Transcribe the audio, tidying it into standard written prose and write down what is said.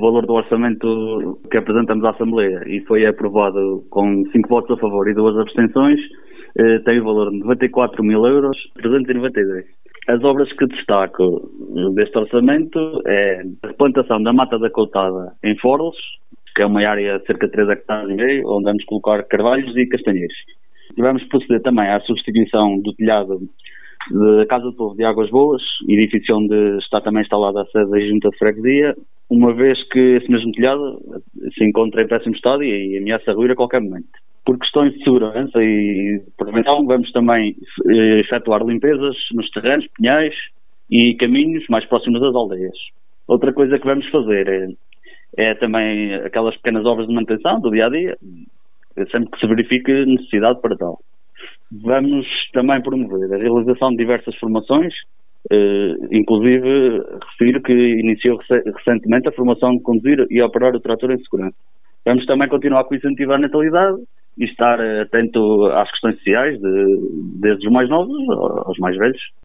valor do orçamento que apresentamos à Assembleia e foi aprovado com 5 votos a favor e 2 abstenções, tem o valor de 94.000 euros, 392. As obras que destaco deste orçamento é a replantação da Mata da Coutada em Forlos, que é uma área de cerca de 3 hectares e meio, onde vamos colocar carvalhos e castanheiros. E vamos proceder também à substituição do telhado da Casa do Povo de Águas Boas, edifício onde está também instalada a sede da Junta de Freguesia, uma vez que esse mesmo telhado se encontra em péssimo estado e ameaça ruir a qualquer momento. Por questões de segurança e prevenção, vamos também efetuar limpezas nos terrenos, pinhais e caminhos mais próximos das aldeias. Outra coisa que vamos fazer é também aquelas pequenas obras de manutenção do dia-a-dia, sempre que se verifique necessidade para tal. Vamos também promover a realização de diversas formações, inclusive refiro que iniciou recentemente a formação de conduzir e operar o trator em segurança. Vamos também continuar com incentivar a natalidade e estar atento às questões sociais, desde os mais novos aos mais velhos.